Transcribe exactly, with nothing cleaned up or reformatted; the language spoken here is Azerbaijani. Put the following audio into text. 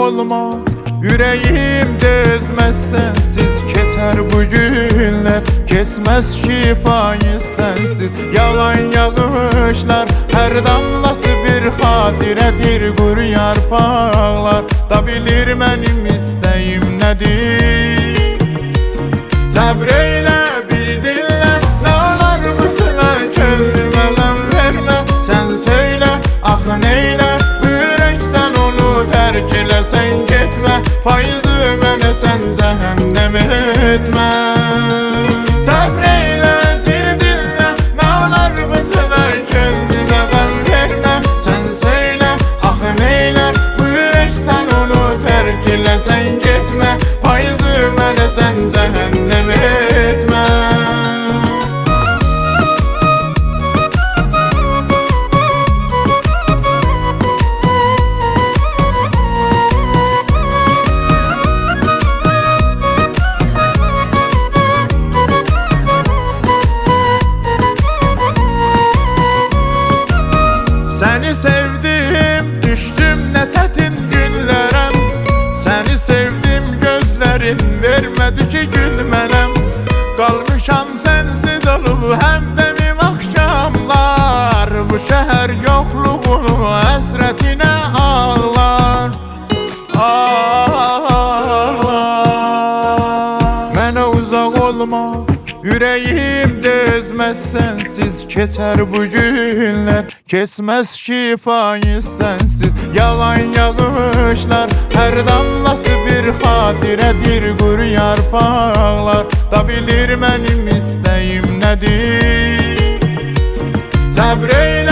olma, yüreğimde ezmez sensiz. Keçer bu günler, kesmez şifayı sensiz. Yalan yağışlar, her damlası bir hadiredir. Quru yarpaqlar da bilir mənim istəyim nədir. Səbr eylə bir dinlə, nə olar bu sıla könlümə ələm vermə. Sən söylə, axı neylə, bu ürək sən onu tərk elə. Sən getmə, faizi mənə sən cəhənnəm etmə. Səbr eylə bir dinlə, nə olar bu sıla könlümə ələm vermə. Sən söylə, axı neylə, bu ürək sən onu tərk elə. Sən getmə, faizi mənə sən cəhənnəm etmə. Səni sevdim, düşdüm nə çətin günlərəm. Səni sevdim, gözlərin vermədi ki gülmənəm. Qalmışam sənsiz olub həmdəmim axşamlar. Bu şəhər yoxluğunu həsrətinə ağlar, ağlar. Mənə uzaq olma, yüreğimdə ezmez sensiz. Keçer bu günler, kesmez şifayı sensiz. Yalan yağışlar, her damlası bir hadiredir. Quru yarpaqlar da bilir mənim istəyim nədir. Səbr eylə